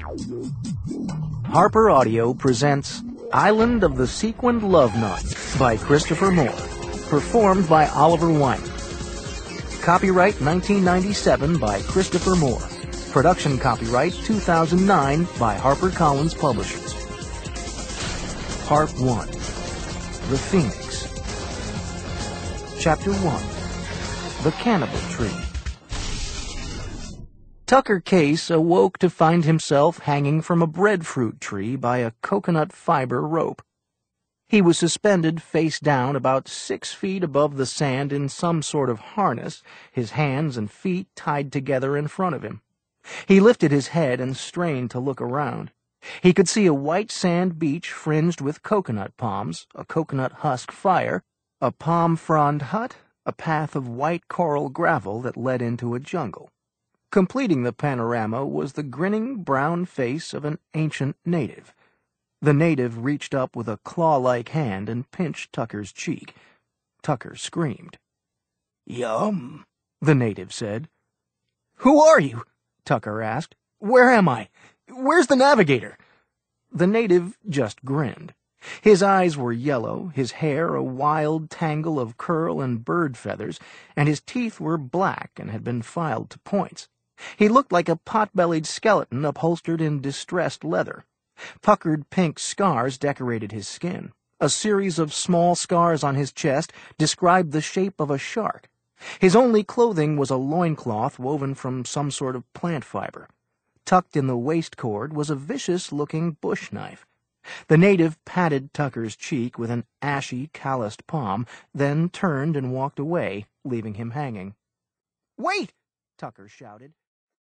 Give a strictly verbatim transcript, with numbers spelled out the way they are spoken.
Harper Audio presents Island of the Sequined Love Knot by Christopher Moore, performed by Oliver Wyman. Copyright nineteen ninety-seven by Christopher Moore. Production copyright two thousand nine by HarperCollins Publishers. Part one. The Phoenix. Chapter one. The Cannibal Tree. Tucker Case awoke to find himself hanging from a breadfruit tree by a coconut fiber rope. He was suspended face down about six feet above the sand in some sort of harness, his hands and feet tied together in front of him. He lifted his head and strained to look around. He could see a white sand beach fringed with coconut palms, a coconut husk fire, a palm frond hut, a path of white coral gravel that led into a jungle. Completing the panorama was the grinning brown face of an ancient native. The native reached up with a claw-like hand and pinched Tucker's cheek. Tucker screamed. "Yum," the native said. "Who are you?" Tucker asked. "Where am I? Where's the navigator?" The native just grinned. His eyes were yellow, his hair a wild tangle of curl and bird feathers, and his teeth were black and had been filed to points. He looked like a pot-bellied skeleton upholstered in distressed leather. Puckered pink scars decorated his skin. A series of small scars on his chest described the shape of a shark. His only clothing was a loincloth woven from some sort of plant fiber. Tucked in the waist cord was a vicious-looking bush knife. The native patted Tucker's cheek with an ashy, calloused palm, then turned and walked away, leaving him hanging. "Wait!" Tucker shouted.